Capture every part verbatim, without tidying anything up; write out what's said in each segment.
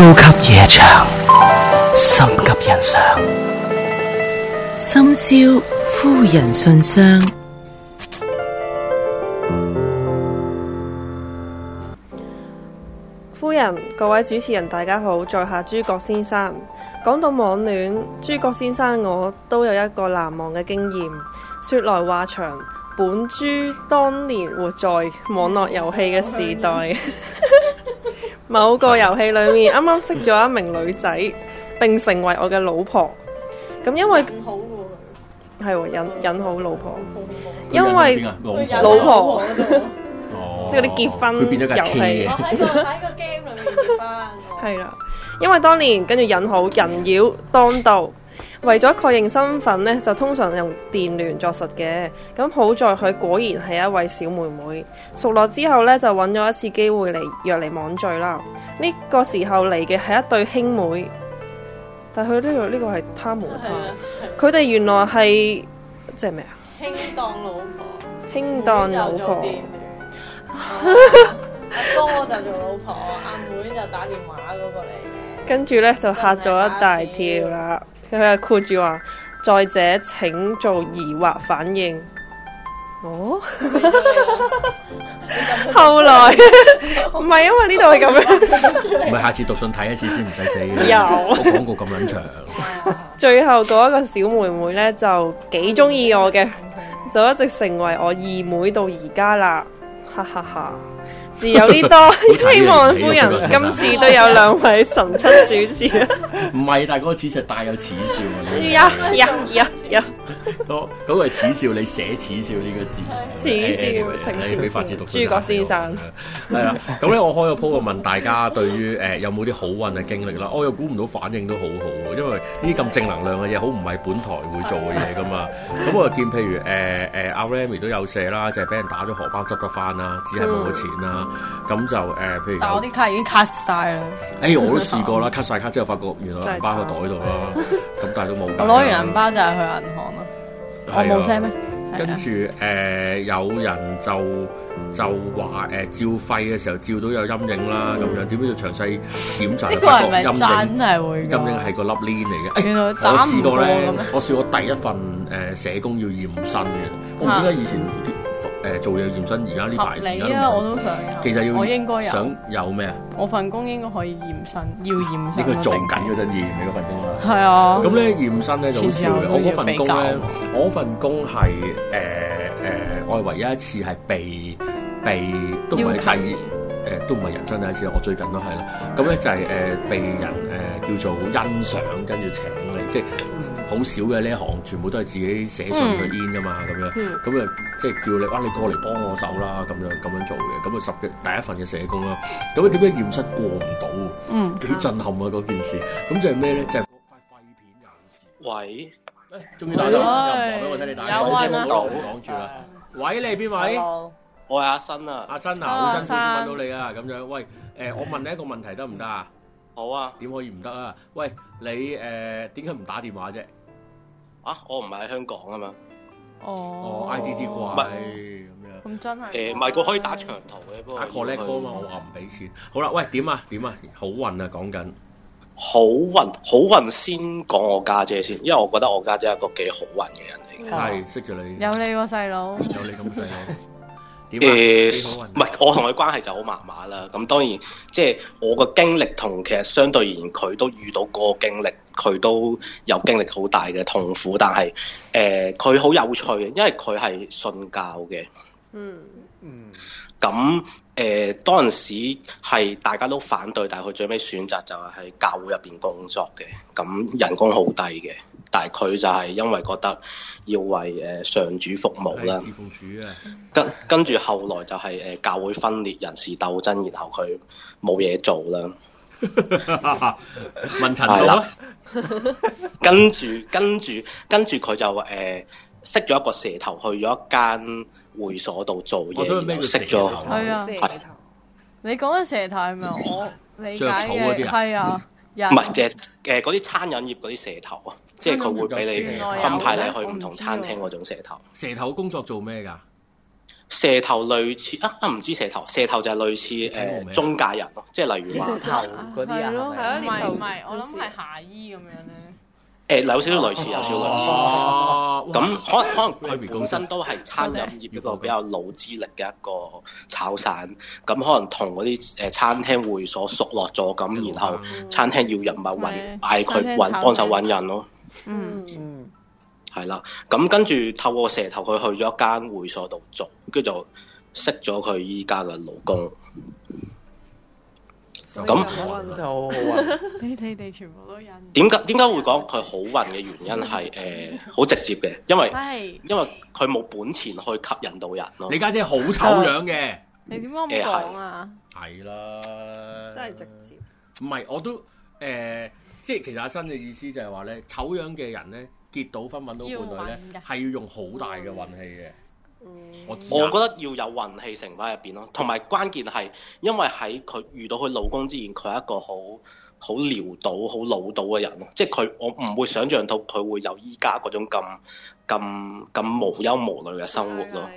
級夜場，心急人上， 深宵夫人信箱。 夫人，各位主持人大家好，在下諸葛先生。講到網戀，諸葛先生我都有一個難忘嘅經驗。說來話長，本豬當年活在網絡遊戲嘅時代，某個遊戲裏面啱啱識咗一名女仔，並成為我嘅老婆。咁因為好喎， 係喎引引好老婆，因為老婆即係嗰啲結婚遊戲。 我喺個喺個 game 裏面結婚。 係啦，因為當年跟住引好人妖當道。為咗確認身份呢，就通常用電聯作實嘅。咁好在佢果然係一位小妹妹。熟絡之後呢，就揾咗一次機會嚟約嚟網聚啦。呢、這個時候嚟嘅係一對兄妹，但係佢呢個呢、這個係他們嘅他，佢哋原來係即係咩啊？ 兄當老婆， 兄當老婆。 阿哥就做老婆，阿妹就打電話嗰個嚟嘅。 跟住呢，就嚇咗一大跳啦。佢係括住話，再者請做疑惑反應。哦，後來唔係因為呢度係咁樣， 唔係下次讀信睇一次先唔使死嘅。 有個廣告咁撚長。 最後嗰一個小妹妹咧就幾中意我嘅，就一直成為我二妹到而家啦，哈哈哈。自有呢多，希望夫人今次都有兩位神出主持啊！ 唔係，但係嗰個恥笑帶有恥笑啊！ 呀呀呀呀！ 嗰嗰個係恥笑，你寫恥笑呢個字， 恥笑你俾法治讀諸葛先生係啦。咁咧，我開個鋪問大家對於誒有冇啲好運嘅經歷啦。我又估唔到反應都好好，因為呢啲咁正能量嘅嘢，好唔係本台會做嘅嘢噶嘛。咁我又見譬如誒誒阿 Remy 都有寫啦，就係俾人打咗荷包執得翻啦，只係冇咗錢啦。咁就誒、呃，譬如但我啲卡已經 cut 晒啦。 哎，我都試過啦，cut 晒卡之後，發覺原來銀包喺袋度啦。咁但係都冇。 我攞完銀包就係去銀行咯。我冇聲咩？ 跟住誒、呃，有人就就話誒、呃，照肺嘅時候照到有陰影啦，咁、嗯、樣點解要詳細檢查？呢個係咪真係會？ 陰影係個粒鏈嚟嘅。 原來我試過咧，我試過第一份誒、呃、社工要驗身嘅。我唔知點解以前誒、呃、做嘢驗身，而家呢排合理啊！我都想有。 其實要我應該有。 想有咩啊？ 我份工應該可以驗身，要驗身。 呢個做緊嗰陣驗你嗰份工啊？ 係啊。咁咧驗身咧就好笑嘅。我嗰份工咧，我嗰份工係誒誒，我係唯一一次係被被都唔係第二誒、呃，都唔係人生第一次。我最近都係啦。咁咧就係、是、誒、呃、被人誒、呃、叫做欣賞，跟住請你，即係好少嘅呢一行，全部都係自己寫信去 in 㗎嘛，咁、嗯、樣咁啊。即係叫你，哇！你過嚟幫我手啦，咁樣咁樣做嘅，咁啊十嘅第一份嘅社工啦。咁啊點解驗身過唔到？嗯，幾震撼啊嗰件事。咁就係咩咧？就係、是、塊廢片有事。 喂， 誒，終於打到，又唔話俾我聽你打。 有啊， 唔好講住啦。喂，你係邊位？ 我係阿新啊。 阿新啊，好辛苦先揾到你啊，咁樣。喂，誒、呃，我問你一個問題得唔得啊？ 好啊。點可以唔得啊？喂，你誒點解唔打電話啫？ 啊，我唔係喺香港啊嘛。 哦， 哦 ，I D D 怪咁樣， 咁真係誒，唔係佢可以打長途嘅，不過打 collect call 嘛，我話唔俾錢。好啦，喂，點啊？點啊？好運啊，講緊好運，好運先講我家姐先，因為我覺得我家姐係一個幾好運嘅人嚟嘅。 係識咗你， 有你個細佬， 有你咁細佬。 誒，唔係、呃、我同佢關係就好麻麻啦。咁當然，即係我個經歷同其實相對而言，佢都遇到嗰個經歷，佢都有經歷好大嘅痛苦。但係誒，佢、呃、好有趣嘅，因為佢係信教嘅。嗯嗯。咁誒、呃，當陣時係大家都反對，但係佢最尾選擇就係喺教會入邊工作嘅。咁人工好低嘅。但係佢就係因為覺得要為誒上主服務啦， 侍奉主啊， 跟跟住後來就係誒教會分裂、人事鬥爭，然後佢冇嘢做啦。 問陳道啦， 跟住跟住跟住佢就誒、呃、識咗一個蛇頭，去咗一間會所度做嘢，然後識咗係啊，蛇頭。你講嘅蛇頭係咪我理解嘅？係啊， 唔係即係誒嗰啲餐飲業嗰啲蛇頭啊。即係佢會俾你分派你去唔同餐廳嗰種蛇頭。 蛇頭工作做咩㗎？ 蛇頭類似啊啊唔知蛇頭，蛇頭就係類似誒、呃、中介人咯，即係例如話頭嗰啲啊， 係啊， 唔年頭係唔係，我諗係下醫咁樣咧。 誒有少少類似，有少少類似。咁可能可能佢本身都係餐飲業一個比較老資歷嘅一個炒散，咁可能同嗰啲誒餐廳會所熟絡咗，咁然後餐廳要人物揾嗌佢揾幫手揾人咯。 嗯嗯， 係啦，咁跟住透過蛇頭佢去咗一間會所度做，跟住就識咗佢依家嘅老公。咁就好運。 你你哋全部都印。 點解點解會講佢好運嘅原因係誒好直接嘅，因為係因為佢冇本錢去吸引到人咯。 你家姐好醜樣嘅， 你點解咁講啊？ 係啦， 真係直接。 唔係我都誒、呃，即係其實阿新嘅意思就係話咧，醜樣嘅人咧結到婚揾到伴侶咧，係要用好大嘅運氣嘅。 嗯， 我我覺得要有運氣成翻入邊咯，同埋關鍵係因為喺佢遇到佢老公之前，佢係一個好好潦倒、好老到嘅人咯，即係佢我唔會想像到佢會有依家嗰種咁咁咁無憂無慮嘅生活咯。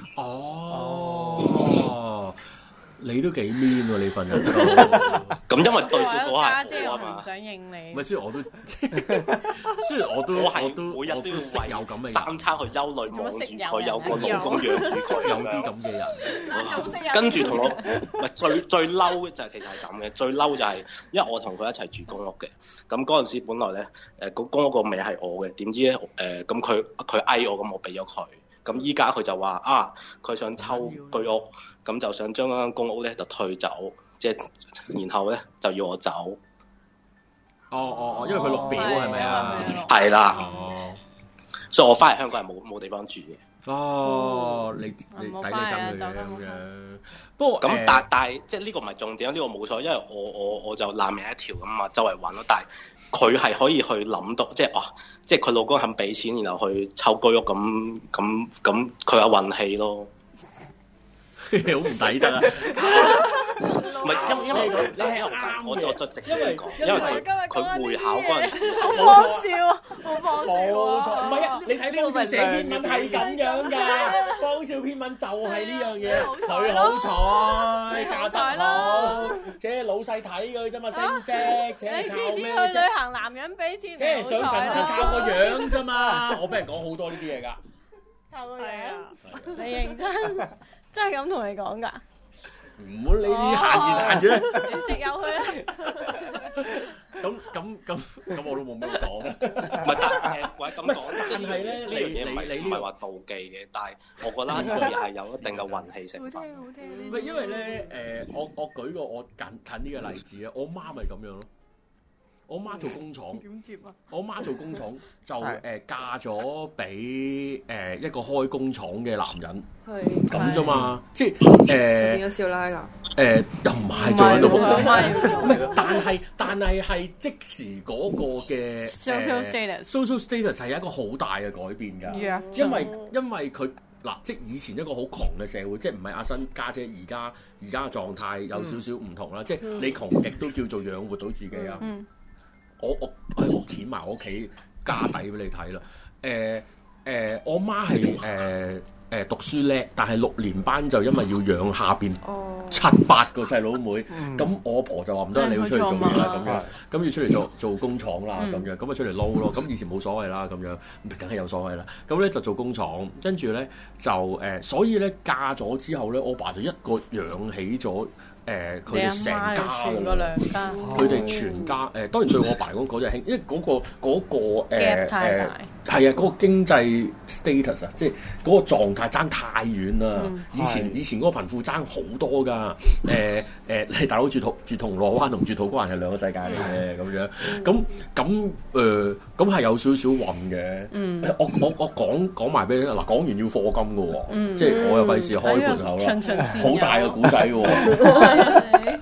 哦，你都幾 mean 喎！你份人都咁，因為對住嗰家姐我唔係我啊嘛。 想應你。 唔係，雖然我都雖然我都我係我都每日都要識有咁嘅人三餐去憂慮望住佢有個老公養住佢有咁樣。 啲咁嘅人。 跟住同我唔係最最嬲就係其實係咁嘅，最嬲就係因為我同佢一齊住公屋嘅，咁嗰陣時本來咧誒個公屋個尾係我嘅，點知咧誒咁佢佢嗌我，咁我俾咗佢，咁依家佢就話啊佢想抽居屋，咁就想將嗰間公屋咧就退走，即係然後咧就要我走。 哦哦哦，因為佢綠表係咪啊？ 係啦， 哦所以我翻嚟香港係冇冇地方住嘅。 哦，你你抵你憎佢嘅咁樣。不過咁但但係即係呢個唔係重點，呢個冇所謂，因為我我我就爛命一條咁嘛，周圍揾咯。但係佢係可以去諗到，即係哇，即係佢老公肯俾錢，然後去抽居屋咁咁咁，佢有運氣咯。 好唔抵得啊！ 唔係因因為佢你係我啱我我就直接講， 因為因為佢佢會考嗰陣時， 好放笑啊！好放笑冇錯，唔啊！ 係啊！你睇呢個寫篇文係咁樣㗎，方少篇文就係呢樣嘢。佢好彩，嫁得好，即係老細睇佢啫嘛，升職，即係你靠次次去咩啫？ 旅行，男人俾錢， 即係上層就靠個樣啫嘛。我俾人講好多呢啲嘢㗎。 靠個樣係啊， 你認真真係咁同你講㗎？ 唔好理啲閒言閒語。 你食有佢啦。 咁咁咁咁我都冇咩講啦。 唔係但誒或者咁講， 但係咧呢樣嘢唔你你係唔係話妒忌嘅，但係我覺得呢樣嘢係有一定嘅運氣成分。 好聽唔係因為咧誒，我我舉個我近近啲嘅例子啊，我媽咪咁樣咯。我媽做工廠， 點接啊？ 我媽做工廠就誒嫁咗俾誒一個開工廠嘅男人， 係咁啫嘛，即係就誒變咗少奶啦。 誒又唔係做喺度唔係唔唔係，但係但係係即時嗰個嘅 social status social status 係一個好大嘅改變㗎， 弱咗因為因為佢嗱，即係以前一個好窮嘅社會，即係唔係阿新家姐而家而家嘅狀態有少少唔同啦，即係你窮極都叫做養活到自己啊。 嗯。 我我誒我掀埋我屋企家底俾你睇啦。誒、呃、誒、呃，我媽係誒誒讀書叻，但係六年班就因為要養下邊七八個細佬妹，咁、嗯、我阿婆就話唔得，你要出嚟做嘢啦咁樣，咁要出嚟做做工廠啦咁樣，咁啊出嚟撈咯。咁以前冇所謂啦咁樣，梗係有所謂啦。咁咧就做工廠，跟住咧就誒、呃，所以咧嫁咗之後咧，我爸就一個養起咗。誒佢哋成家㗎，佢哋全家誒、呃、當然對我爸講嗰隻興，因為嗰、嗰個嗰、嗰個誒誒係啊嗰個經濟 status 啊，即係嗰個狀態爭太遠啦、嗯。以前以前嗰個貧富爭好多㗎。誒誒你大佬住銅住銅鑼灣同住土瓜灣係兩個世界嚟嘅咁樣。咁咁誒咁係有少少混嘅。嗯，我我我講講埋俾你聽嗱，講完要課金㗎喎、嗯，即係我又費事開盤口啦，好大嘅古仔㗎喎。我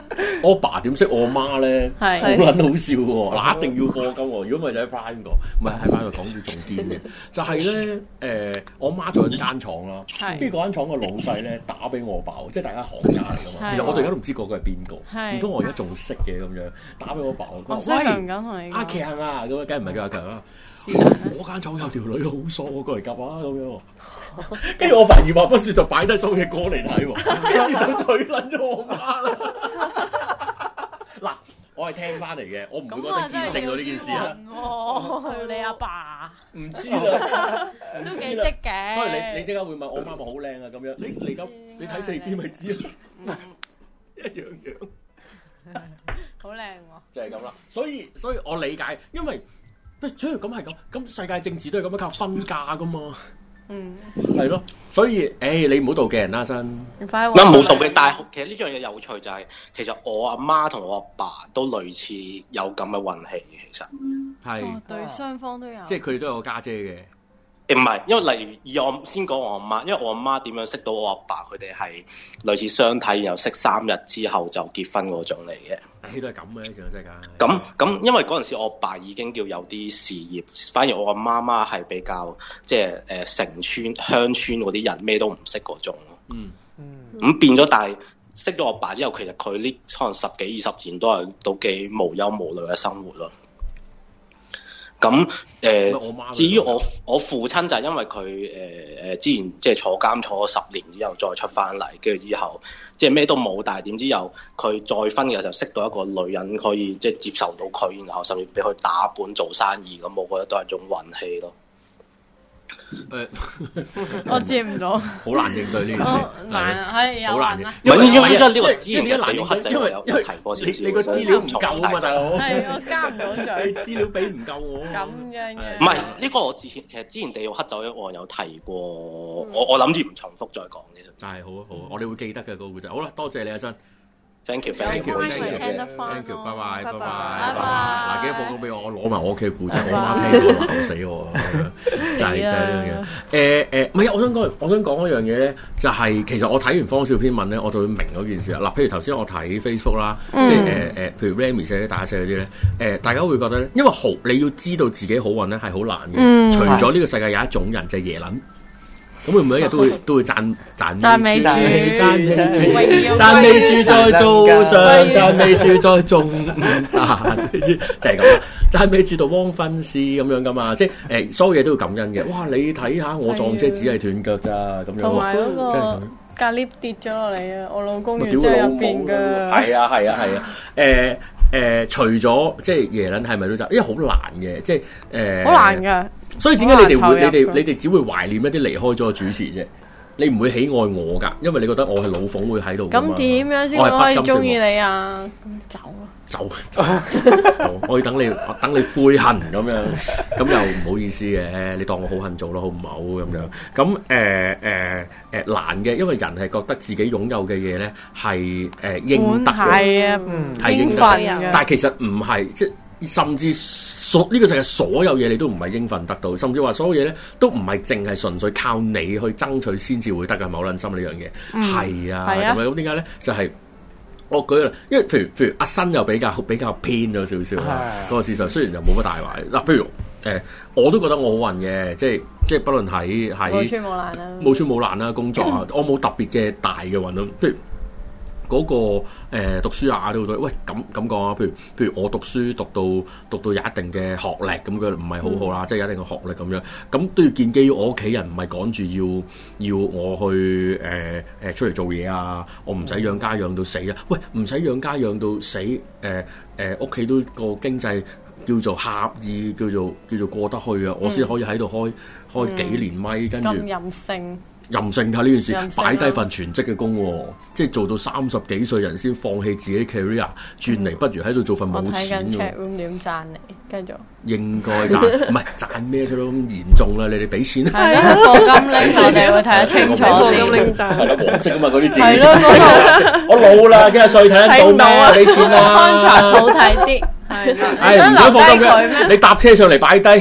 我爸點識我媽咧？ 係好撚好笑喎！嗱，一定要課金喎。如果唔係就喺 Prime 個，唔係喺 Prime 個講住仲癲嘅。就係咧誒，我媽做緊間廠啦，跟住嗰間廠個老細咧打俾我爸，即係大家行家嚟㗎嘛。其實我哋而家都唔知嗰個係邊個，唔通我而家仲識嘅咁樣打俾我爸，我講喂阿強啊，咁啊，梗係唔係叫阿強啦？我間廠有條女好傻，我過嚟夾啊咁樣。跟住我爸二話不說就擺低所有嘢過嚟睇喎，跟住就嘴撚咗我媽啦。嗱，我係聽翻嚟嘅，我唔會覺得見證到呢件事啊。 你阿爸唔知啦， 都幾積嘅。 所以你你即刻會問我媽咪好靚啊咁樣，你你咁你睇四 B 咪知咯，一樣樣， 好靚喎， 就係咁啦。所以所以我理解，因為主要咁係咁，咁世界政治都係咁樣靠分家噶嘛。嗯，係咯，所以誒、欸，你唔好妒忌人啦，真。 唔係冇妒忌，但係其實呢樣嘢有趣就係、是，其實我阿媽同我阿爸都類似有咁嘅運氣嘅，其實係、 哦、對雙方都有， 即係佢哋都有個家姐嘅。 誒唔係，因為例如以我先講我阿媽，因為我阿媽點樣識到我阿爸，佢哋係類似相睇，然後識三日之後就結婚嗰種嚟嘅。 誒都係咁嘅，成個世界。 咁咁，因為嗰陣時我阿爸已經叫有啲事業，反而我阿媽媽係比較即係誒城村鄉村嗰啲人咩都唔識嗰種咯。嗯嗯。咁變咗，但係識咗我阿爸之後，其實佢呢可能十幾二十年都係都幾無憂無慮嘅生活咯。咁誒，呃、至於我我父親就係因為佢誒誒之前即係坐監坐咗十年之後再出翻嚟，跟住之後即係咩都冇，但係點知又佢再婚嘅時候識到一個女人可以即係接受到佢，然後甚至俾佢打本做生意，咁我覺得都係種運氣咯。 誒， 我接唔到， 好難應對呢件事， 難係有難啊！ 唔係因為因為呢個資源地黑仔， 因為有有提過少少， 你個資料唔夠啊嘛，大佬。 係我加唔到嘴， 資料俾唔夠我。 咁樣嘅。 唔係呢個我之前其實之前地獄黑酒一案有提過，我我諗住唔重複再講嘅。 係好啊好啊，我哋會記得嘅嗰個故仔。好啦，多謝你阿新。 Thank you，thank you，thank you，thank you，拜拜，拜拜， 拜拜。 嗱，記得報告俾我，我攞埋我屋企嘅故仔，我媽聽到鬧死我，就係就係呢樣嘢。誒誒，唔係，我想講，我想講一樣嘢咧，就係其實我睇完方少篇文咧，我就會明嗰件事啦。嗱，譬如頭先我睇 Facebook 啦，即係誒誒，譬如 Remy 寫打寫嗰啲咧，誒大家會覺得咧，因為好你要知道自己好運咧係好難嘅，除咗呢個世界有一種人就係耶撚。咁佢每一日都會都會讚讚讚美主， 讚美主，讚美主在早上，讚美主在中午，讚美主就係咁啦。讚美主到汪分屍咁樣噶嘛，即係誒所有嘢都要感恩嘅。哇！你睇下我撞車只係斷腳咋咁樣。 同埋嗰個隔 lift 跌咗落嚟啊！我老公原先喺入邊㗎。 係啊係啊係啊誒。誒、呃，除咗即係耶撚係咪都就？因為好難嘅，即係誒，好、 呃、難㗎。 所以點解你哋會、你哋、你哋只會懷念一啲離開咗嘅主持啫？你唔會喜愛我㗎，因為你覺得我係老馮會喺度。咁點樣先可以中意你啊？走啊！ 走走，走我要等你，等你悔恨咁樣，咁又唔好意思嘅，你當我好恨做咯，好唔好咁樣？咁誒誒誒難嘅，因為人係覺得自己擁有嘅嘢咧係誒應得嘅，係啊，係應份嘅。但係其實唔係，即係甚至所呢、這個世界所有嘢你都唔係應份得到，甚至話所有嘢咧都唔係淨係純粹靠你去爭取先至會得嘅，冇撚心呢樣嘢，係、嗯、啊，係啊，咁點解咧？就係、是。我舉例，因為譬如譬如阿新又比較比較偏咗少少啦，嗰個事實雖然就冇乜大壞。嗱，譬如誒、呃，我都覺得我好運嘅，即係即係，不論喺喺冇穿冇爛啦，冇穿冇爛啦，工作啊，我冇特別嘅大嘅運咯，譬如。嗰、那個、呃、讀書啊，都好多。喂，咁咁講啊，譬如譬如我讀書讀到讀到有一定嘅學歷，咁佢唔係好好啦，即係有一定嘅學歷咁樣，咁都要建基於我屋企人唔係趕住要要我去誒誒、呃、出嚟做嘢啊，我唔使養家養到死啊。喂，唔使養家養到死，誒誒屋企都個經濟叫做合意，叫做叫做過得去啊，我先可以喺度開、嗯、開幾年咪，跟住咁任性。 任性睇呢件事，擺低份全職嘅工，即係做到三十幾歲人先放棄自己 career， 轉嚟不如喺度做份冇錢嘅。我睇緊 chat room 點讚你，繼續。應該讚，唔係讚咩啫咯？咁嚴重啦，你哋俾錢。係啊，課金拎我哋會睇得清楚啲。課金拎讚。係咯，黃色啊嘛嗰啲字。係咯，嗰度。我老啦，幾廿歲睇得到咩？俾錢啦。contrast好睇啲。係。係唔想課金嘅，你搭車上嚟擺低。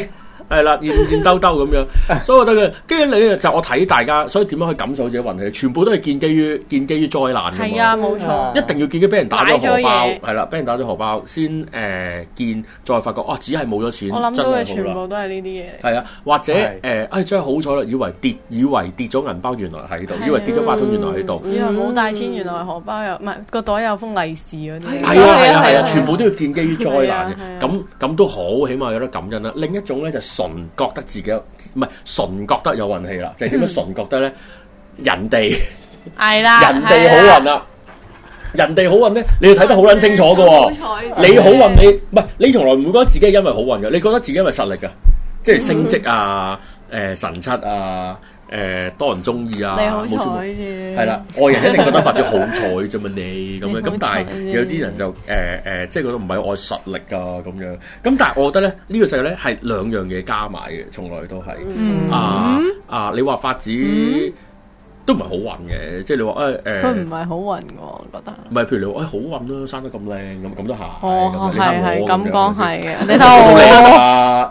係啦，現現兜兜咁樣，所以我覺得嘅，跟住你就我睇大家，所以點樣去感受自己運氣，全部都係建基於建基於災難㗎嘛。 係啊，冇錯， 一定要建基俾人打咗荷包，係啦，俾人打咗荷包先誒見，再發覺啊，只係冇咗錢， 我諗到嘅全部部都係呢啲嘢。 係啊，或者誒，誒真係好彩啦，以為跌，以為跌咗銀包，原來喺度，以為跌咗八通，原來喺度， 以為冇帶錢，原來荷包有唔係個袋有封利是嗰啲。 係啊係啊係啊，全部都要建基於災難嘅，咁咁都好，起碼有得感恩啦。另一種咧就純覺得自己唔係純覺得有運氣啦，就係點樣純覺得咧？人哋係啦， 人哋好運啦。人哋好運咧，你要睇得好撚清楚㗎喎。你好運，你唔係你從來唔會覺得自己係因為好運嘅，你覺得自己因為實力㗎，即係升職啊、誒神七啊、誒多人中意啊， 你好彩啫。係啦，外人一定覺得發咗好彩啫嘛，你咁樣。咁但係有啲人就誒誒，即係覺得唔係愛實力㗎咁樣。咁但係我覺得咧，呢個世界咧係兩樣嘢加埋嘅，從來都係啊啊！你話發子。都唔係好運嘅，即係你話誒誒， 佢唔係好運嘅，我覺得。 唔係，譬如你話誒好運啦，生得咁靚咁，咁都係。 哦，係係咁講係嘅，你睇我。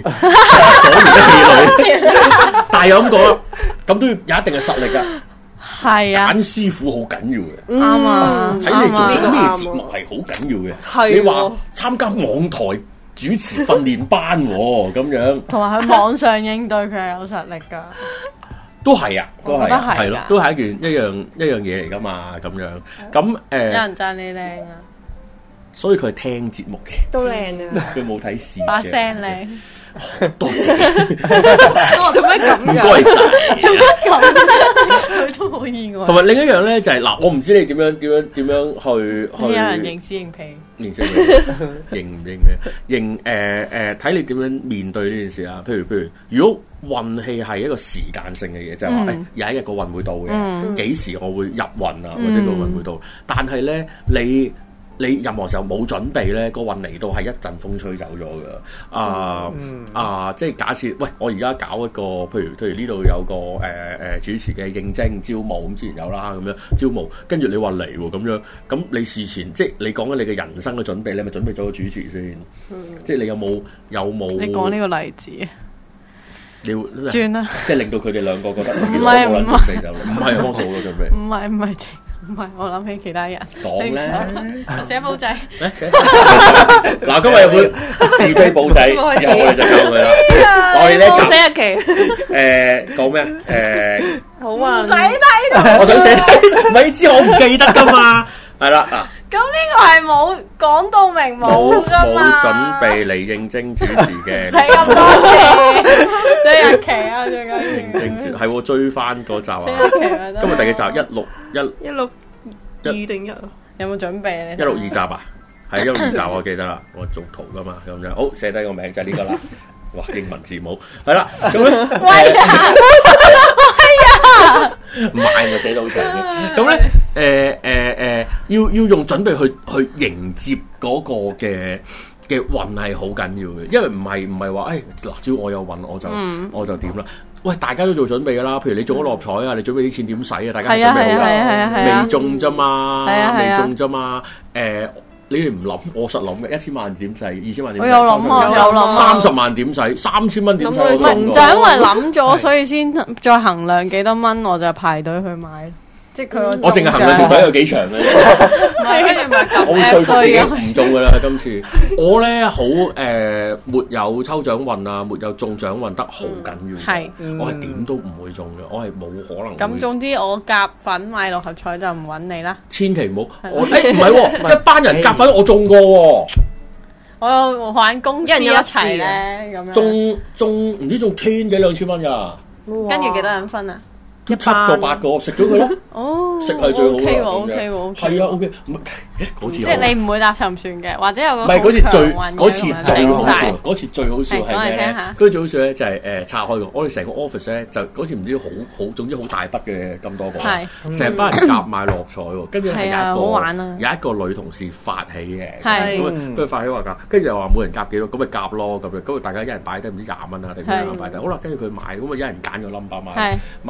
講完一氣女，但係又咁講，咁都要有一定嘅實力㗎。係啊。揀師傅好緊要嘅。 啱啊！ 睇你做咗咩節目係好緊要嘅。係。你話參加網台主持訓練班喎，咁樣。同埋喺網上應對佢係有實力㗎。都係啊，都係啊，係咯，都係一件一樣一樣嘢嚟噶嘛，咁樣咁誒。呃、有人讚你靚啊，所以佢係聽節目嘅，都靚啊。佢冇睇視，把聲靚，多謝。做咩咁？唔該晒，做乜咁？佢都好意外。同埋另一樣咧，就係、是、嗱，我唔知你點樣點樣點樣去去。有人認屎認屁。認識認唔認咩？認誒誒，睇你點樣面對呢件事啊？譬如譬如，如果運氣係一個時間性嘅嘢，就係話誒有一日個運會到嘅，幾、嗯、時我會入運啊，或者個運會到。嗯、但係咧，你你任何時候冇準備咧，個運嚟到係一陣風吹走咗㗎。啊、嗯、啊，即係假設，喂，我而家搞一個，譬如譬如呢度有個誒誒、呃、主持嘅應徵招募，咁之前有啦，咁樣招募，跟住你話嚟喎，咁樣，咁你事前即係你講緊你嘅人生嘅準備，你咪準備咗個主持先，嗯、即係你有冇有冇？你講呢個例子。你會轉啦，即係令到佢哋兩個覺得唔係唔係就唔係幫手嘅準備，唔係唔係唔係，我諗起其他人講咧，寫簿仔，嗱今日有本是非簿仔，以後我哋就教佢啦。我哋咧就寫日期，誒講咩啊？誒好啊，唔使睇到，我想寫睇，咪知我唔記得噶嘛，係啦嗱。咁呢個係冇講到明冇㗎嘛？冇準備嚟應徵主持嘅，寫咁多期，寫日期啊，最緊要應徵主係喎，追翻嗰集啊！今日第幾集？一六一一六二定一啊？有冇準備咧？一六二集啊？係一六二集，我記得啦，我做圖噶嘛，咁樣好寫低個名就係呢個啦。哇，英文字母係啦，咁咧喂啊，喂啊，唔係咪寫到好長嘅？咁咧，誒誒誒，要要用準備去去迎接嗰個嘅嘅運係好緊要嘅，因為唔係唔係話誒嗱，只要我有運我就、嗯、我就點啦。喂，大家都做準備噶啦，譬如你中咗六合彩啊，你準備啲錢點使啊？大家準備好啦，未中啫嘛，未中啫嘛，誒。你哋唔諗，我實諗嘅，一千萬點使，二千萬點使，我有諗啊，有諗啊，三十萬點使，三千蚊點使，唔係就係因為諗咗，所以先再衡量幾多蚊，我就排隊去買。即係佢，我淨係衡量條隊有幾長咧。唔係，跟住咪咁好衰嘅，唔中噶啦今次。我咧好誒，沒有抽獎運啊，沒有中獎運得好緊要。係，我係點都唔會中嘅，我係冇可能。咁總之我夾粉買六合彩就唔揾你啦。千祈唔好，我誒唔係喎，一班人夾粉我中過喎。我有玩公司一齊咧，咁樣中中唔知中千幾兩千蚊㗎。跟住幾多人分啊？七個八個食咗佢咯，哦，食係最好嘅。O K 喎，O K 喎，係啊，O K。嗰次即係你唔會搭沉船嘅，或者有個唔係嗰次最嗰次最好笑，嗰次最好笑係咩咧？嗰次最好笑咧就係誒拆開個，我哋成個 office 咧就嗰次唔知好好，總之好大筆嘅咁多個，成班人夾買六合彩喎，跟住係有一個有一個女同事發起嘅，咁佢發起話夾，跟住又話每人夾幾多，咁咪夾咯咁樣，咁大家一人擺低唔知廿蚊啊定點樣擺低，好啦，跟住佢買，咁啊一人揀個 number 買，買完咧。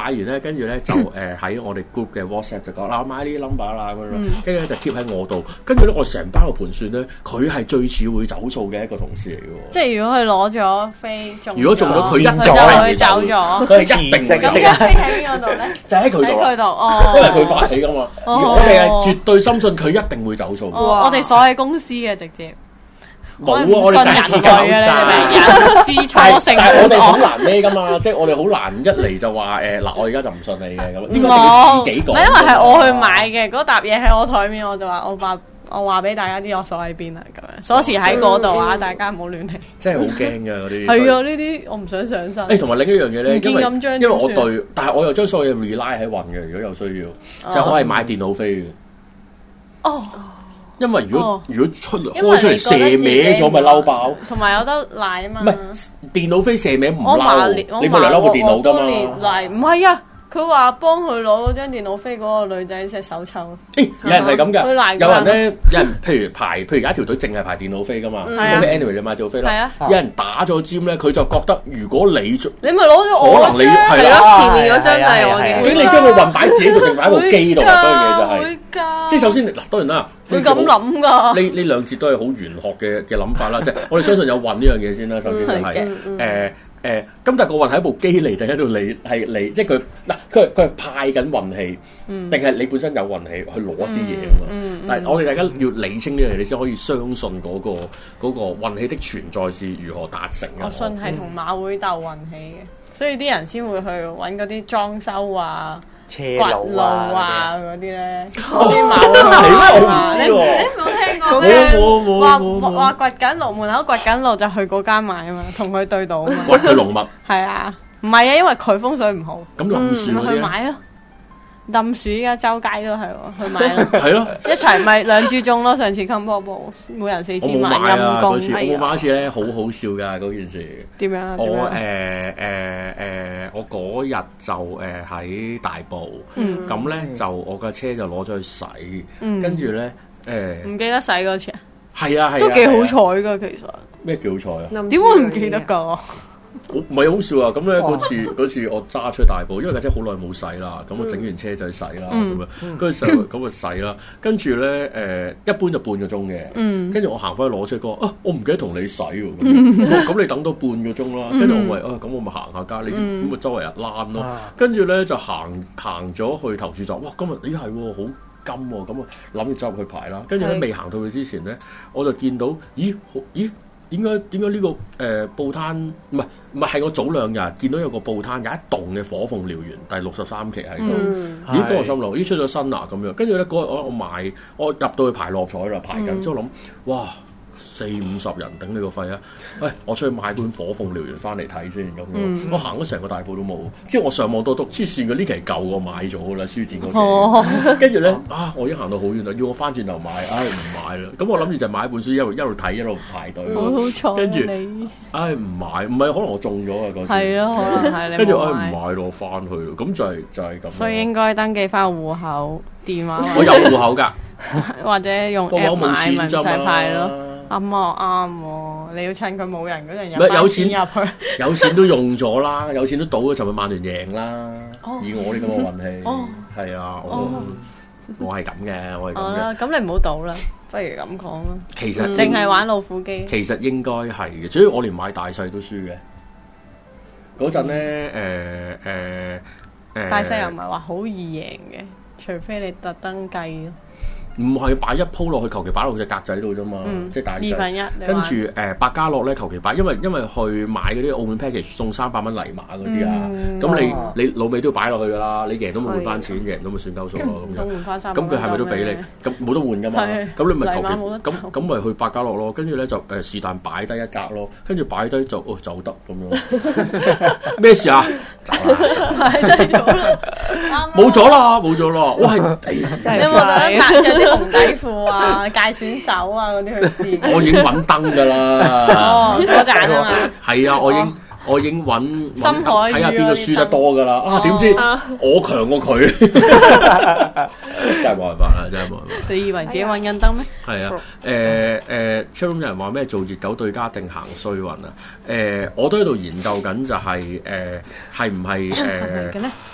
跟住咧就誒喺我哋 group 嘅 WhatsApp 就講嗱，我買呢啲 number 啦咁樣，跟住咧就貼喺我度，跟住咧我成班個盤算咧，佢係最似會走數嘅一個同事嚟嘅喎。即係如果佢攞咗飛中， 如果中咗佢一就佢走咗， 佢係一定嘅。 咁嘅飛喺邊個度咧？ 就喺佢度， 喺佢度哦， 因為佢發起噶嘛。我哋係絕對深信佢一定會走數。 我哋鎖喺公司嘅直接。 冇啊！我哋第一次搞人知錯性， 但係我哋好難咩噶嘛？即係我哋好難一嚟就話誒嗱，我而家就唔信你嘅咁。應該要自己講。 因為係我去買嘅，嗰沓嘢喺我台面，我就話我話我話俾大家知我鎖喺邊啊咁樣，鎖匙喺嗰度啊，大家唔好亂嚟。真係好驚㗎嗰啲。係啊，呢啲我唔想上身。誒，同埋另一樣嘢咧，因為因為我對，但係我又將所有嘢 rely 喺運嘅，如果有需要，就我係買電腦飛嘅。哦。因為如果如果出開出嚟射歪咗，咪嬲爆。同埋有得賴啊嘛。唔係電腦飛射歪唔嬲，你冇嚟嬲部電腦㗎嘛。賴唔係啊，佢話幫佢攞嗰張電腦飛嗰個女仔隻手抽。誒，有人係咁㗎，有人咧，有人譬如排，譬如有一條隊淨係排電腦飛㗎嘛。咁你 anyway 你買電腦飛啦。有人打咗尖咧，佢就覺得如果你你咪攞咗我張，可能你係啦，前面嗰張係我嘅。咁你將個運擺自己度定擺喺部機度啊？嗰樣嘢就係。即係首先嗱，當然啦。會咁諗噶？呢呢兩節都係好玄學嘅嘅諗法啦，即係我哋相信有運呢樣嘢先啦。首先就係誒誒，咁但係個運係一部機嚟定喺度嚟係嚟，即係佢嗱佢佢係派緊運氣，定係你本身有運氣去攞一啲嘢啊嘛？但係我哋大家要理清呢樣嘢，你先可以相信嗰個嗰個運氣的存在是如何達成嘅。我信係同馬會鬥運氣嘅，所以啲人先會去揾嗰啲裝修啊。掘路啊嗰啲咧，嗰啲馬路啊，你你冇聽過咩？話話掘緊路，門口掘緊路就去嗰間買啊嘛，同佢對到啊嘛。掘佢龍脈。係啊，唔係啊，因為佢風水唔好。咁冧樹嗰啲去買咯，冧樹依家周街都係喎，去買咯。係咯，一齊咪兩注中咯。上次金波波，每人四千萬陰公。我冇買一次咧，好好笑㗎嗰件事。點樣啊？我誒誒誒，我嗰日就誒喺大埔，咁咧就我架車就攞咗去洗，跟住咧誒唔記得洗嗰次啊？係啊係啊，都幾好彩㗎其實。咩幾好彩啊？點會唔記得㗎？我唔係好笑啊！咁咧嗰次嗰次我揸出大埔，因為架車好耐冇洗啦，咁我整完車就去洗啦，咁樣跟住就咁就洗啦。跟住咧誒，一般就半個鐘嘅，跟住我行翻去攞車哥啊，我唔記得同你洗喎，咁你等多半個鐘啦。跟住我話啊，咁我咪行下街，你咁咪周圍日躝咯。跟住咧就行行咗去投注站，哇！今日咦係好金喎，咁啊諗住走入去排啦。跟住咧未行到去之前咧，我就見到咦咦。點解點解呢個誒、呃、報攤唔係唔係係我早兩日見到有個報攤有一棟嘅火鳳燎原第六十三期喺度，嗯、咦嗰個心諗咦出咗新啊咁樣，跟住咧嗰日我我買我入到去排六合彩啦，排緊之後諗哇四五十人頂你個肺啊！喂，我出去買本火鳳燎原翻嚟睇先咁樣，嗯、我行咗成個大鋪都冇，之後我上網多督黐線嘅呢期舊我買咗噶啦書展嗰期，跟住咧啊我已經行到好遠啦，要我翻轉頭買，唉唔買啦，咁我諗住就買一本書一路一路睇一路排隊，好彩，跟住唉唔買，唔係可能我中咗啊嗰次，係咯可能係你，跟住唉唔買咯，翻去咯，咁就係就係咁，所以應該登記翻戶口電話，我有戶口㗎，或者用 app 買咪唔使派咯。啱啊啱喎！你要趁佢冇人嗰陣入有錢入去，有錢都用咗啦，有錢都賭咗，尋日曼聯贏啦。以我呢咁嘅運氣，係啊，我我係咁嘅，我係咁嘅。好啦，咁你唔好賭啦，不如咁講啦。其實淨係玩老虎機。其實應該係嘅，主要我連買大細都輸嘅。嗰陣咧，誒誒誒，大細又唔係話好易贏嘅，除非你特登計咯。唔係擺一鋪落去，求其擺落去隻格仔度啫嘛，嗯、即係大二分一。跟住誒百家樂咧，求其擺，因為因為去買嗰啲澳門 package 送三百蚊泥馬嗰啲啊，咁、嗯、你、哦、你老味都要擺落去㗎啦，你贏都冇換翻錢，的贏都咪算鳩數咯咁樣。咁佢係咪都俾你？咁冇得換㗎嘛？咁的你咪求其咁咁咪去百家樂咯，跟住咧就誒是但擺低一格咯，跟住擺低就哦走得咁樣。咩事啊？走啦！冇咗啦，冇咗啦！我係你有冇得打著啲紅底褲啊、界選手啊嗰啲去試？我已經揾燈㗎啦。哦，嗰陣啊嘛。係啊，我已經我已經揾睇下邊個輸得多㗎啦。啊，點知我強過佢？真係冇辦法啦，真係冇辦法。你以為自己揾緊燈咩？係啊，誒誒 ，Chatroom 有人話咩做熱狗對家定行衰運啊？誒，我都喺度研究緊，就係誒係唔係誒？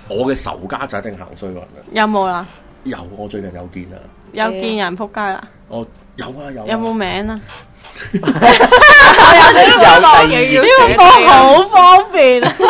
我嘅仇家就一定行衰運啦。 有冇啦？ 有，我最近有見啊。 有見人撲街啦？ 我有啊有。 有冇名啊？ 有第呢個好方便。 誒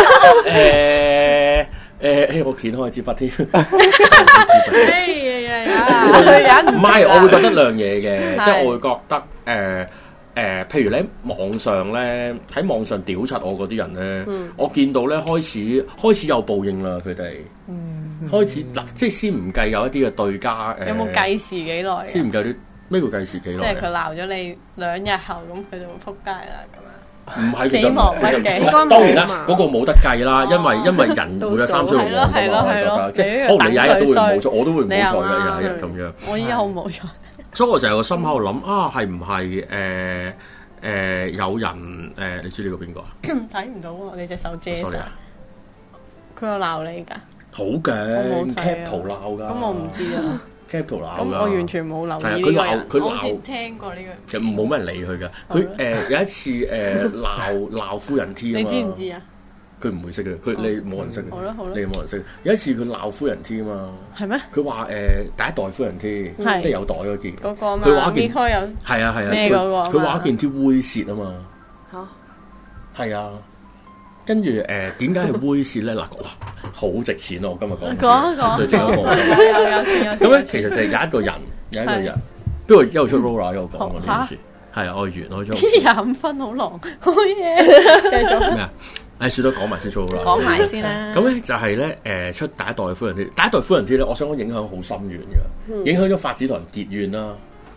誒，我掀開支筆添。 哎呀呀！ 唔係，我會覺得兩嘢嘅，即係我會覺得誒誒，譬如咧網上咧喺網上屌柒我嗰啲人咧，我見到咧開始開始有報應啦，佢哋開始嗱，即係先唔計有一啲嘅對家誒， 有冇計時幾耐？ 先唔計啲咩叫計時幾耐？ 即係佢鬧咗你兩日後，咁佢就會撲街啦咁樣。 唔係死亡筆記， 當然啦，嗰個冇得計啦，因為因為人會有三衰六旺㗎嘛，即係可能你有一日都會唔好彩，我都會唔好彩嘅有一日咁樣。我依家好唔好彩，所以我成日個心喺度諗啊，係唔係誒誒有人誒？你知呢個邊個啊？ 睇唔到喎，你隻手遮曬。佢有鬧你㗎？ 好嘅 cap 圖鬧㗎。 咁我唔知啊。 cap 圖鬧咁我完全冇留意呢個人，我好似聽過呢個。 其實冇乜人理佢㗎。佢誒有一次誒鬧鬧夫人 T 啊嘛。 你知唔知啊？ 佢唔會識嘅，佢你冇人識嘅。 好啦好啦， 你冇人識。有一次佢鬧夫人 T 啊嘛。係咩？佢話誒第一代夫人 T，即係有袋嗰件。嗰個嘛。佢話一件開有。係啊係啊。咩嗰個？佢話一件 T 猥褻啊嘛。嚇。係啊。跟住誒點解係猥褻咧？嗱，哇，好值錢咯！我今日講講一講，對正一個。有有錢有錢。咁咧，其實就係有一個人，有一個人，不過一路出 Rola 一路講喎呢件事。係啊，我完我咗。 廿五分好狼，好嘢。繼續。咩啊？誒，算啦，講埋先 Rola。講埋先啦。咁咧就係咧誒出第一代夫人 T，第一代夫人 T 咧，我想講影響好深遠嘅，影響咗發展同人結怨啦。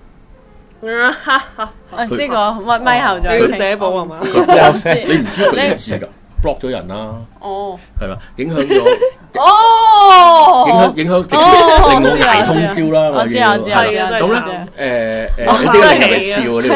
呢個咪咪後再佢寫報係嘛？ 你唔知佢唔知㗎。block 咗人啦，哦，係嘛，影響咗， 哦， 影響影響直接令我捱通宵啦，我知我知我知， 咁咧誒誒，即係令人笑呢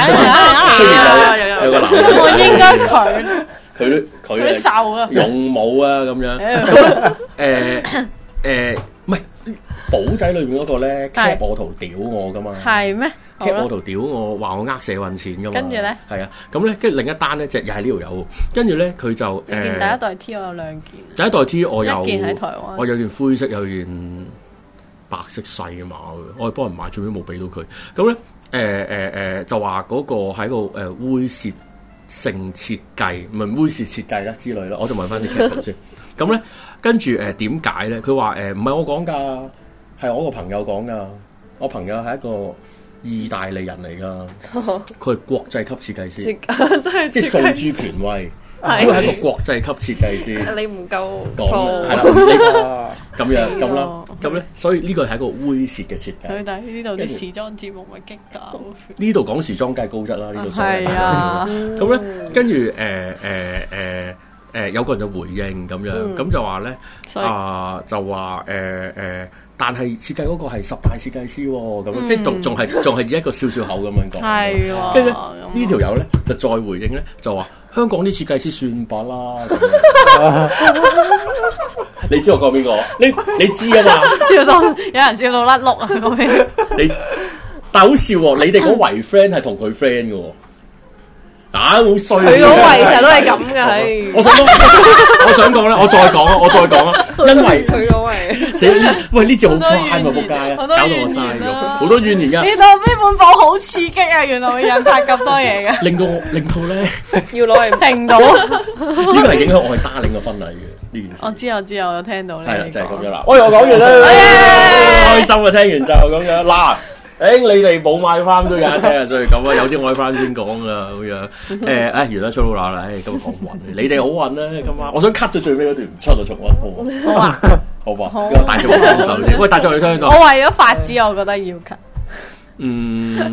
度，有個男人， 我應該佢佢佢瘦啊， 勇武啊咁樣，誒誒，唔係寶仔裏面嗰個咧 cap 我圖屌我噶嘛，係咩？cap 我圖屌我話我呃社運錢噶嘛，跟住咧係啊，咁咧跟住另一單咧就又係呢條友，跟住咧佢就誒，件第一代 T 我有兩件，第一代 T 我有一件喺台灣，我有件灰色，有件白色細嘅碼嘅，我係幫人買，最尾冇俾到佢。咁咧誒誒誒就話嗰個喺個誒猥褻性設計，唔係猥褻設計啦之類啦，我就問翻啲 cap 圖先。咁咧跟住誒點解咧？佢話誒唔係我講㗎，係我個朋友講㗎，我朋友係一個意大利人嚟噶，佢係國際級設計師，真係即係訴諸權威，只要係一個國際級設計師。你唔夠講係啦，咁樣咁啦，咁咧，所以呢個係一個猥褻嘅設計。佢睇呢度啲時裝節目咪激搞，呢度講時裝梗係高質啦，呢度係啊。咁咧，跟住誒誒誒誒，有個人就回應咁樣，咁就話咧啊，就話誒誒。但係設計嗰個係十大設計師喎、哦，咁、嗯、即係仲仲係仲係以一個笑笑口咁樣講。係喎，跟住呢條友咧就再回應咧，就話香港啲設計師算把啦。你知我講邊個？你你知啊嘛？笑到有人笑到甩碌啊！嗰邊你但係好笑喎、哦，你哋嗰圍 friend 係同佢 friend 嘅喎。啊！好衰，佢嗰位成日都係咁嘅，係。我想講，我想講咧，我再講啊，我再講啊，因為佢嗰位死喂呢次好誇喎，仆街啊，搞到我嘥咗，好多怨言噶。呢度呢本簿好刺激啊！原來會引發咁多嘢嘅，令到我令到咧要攞嚟停到。呢個係影響我係 Darling 嘅婚禮嘅呢件事。我知我知，我有聽到咧。係啦，就係咁樣啦。我又講完啦，開心啊！聽完就咁樣嗱。誒，你哋冇買翻都有得聽啊，所以咁啊，有啲我翻先講噶咁樣。誒，誒，原來出到啦，誒，今日講運，你哋好運啦，今晚。我想 cut 咗最尾嗰段唔出就重溫，好啊，好吧，呢個大眾感受先。喂，大眾你聽到？我為咗法子，我覺得要 cut。嗯，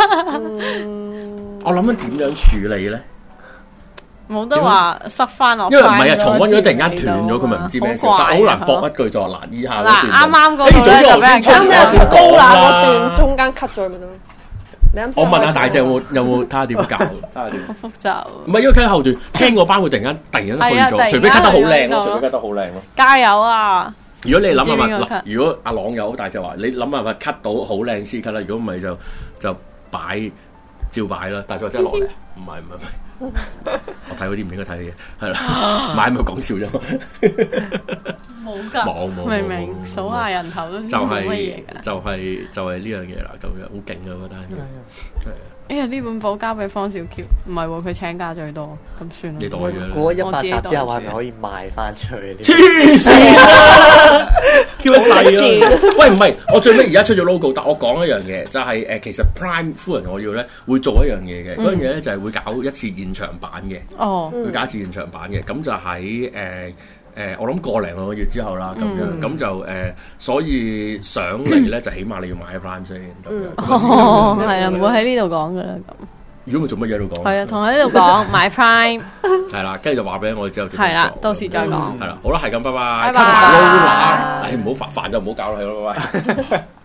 我諗緊點樣處理咧？冇得話塞翻落，因為唔係啊，重溫咗突然間斷咗，佢咪唔知咩事，但係好難駁一句就話嗱，以下嗱啱啱嗰段咧就俾人啱啱高啦嗰段中間 cut 咗咪得咯。你啱先我問下大隻有冇有冇睇下點搞？睇下點。好複雜。唔係因為 cut 後段聽嗰班會突然間突然間去咗，除非 cut 得好靚咯，除非 cut 得好靚咯。加油啊！如果你諗下嗱，如果阿朗有大隻話，你諗下咪 cut 到好靚先 cut 啦。如果唔係就就擺照擺啦。大隻真係落嚟，唔係唔係唔係。 我睇嗰啲唔應該睇嘅嘢，係啦，買咪講笑啫嘛。 冇㗎，冇冇，明明數下人頭都冇乜嘢㗎。 就係就係呢樣嘢啦，咁樣好勁啊！我覺得係。 哎呀，呢本簿交俾方小喬，唔係喎，佢請假最多，咁算啦。 你袋咗啦。 過一百集之後係咪可以賣翻出去？ 黐線啊！叫乜細啊？喂，唔係，我最尾而家出咗 logo，但我講一樣嘢，就係誒，其實 Prime 夫人我要咧會做一樣嘢嘅，嗰樣嘢咧就係會搞一次現場版嘅。哦，會搞一次現場版嘅，咁就喺誒。誒，我諗個零兩個月之後啦，咁樣咁就誒，所以上嚟咧就起碼你要買 Prime 先咁樣。 哦，係啦，唔會喺呢度講噶啦咁。 如果佢做乜嘢喺度講？係啊，同喺呢度講買 Prime。 係啦，跟住就話俾我之後。 係啦，到時再講。 係啦，好啦，係咁，拜拜。 拜拜。 唉，唔好煩煩就唔好搞落去咯，拜拜。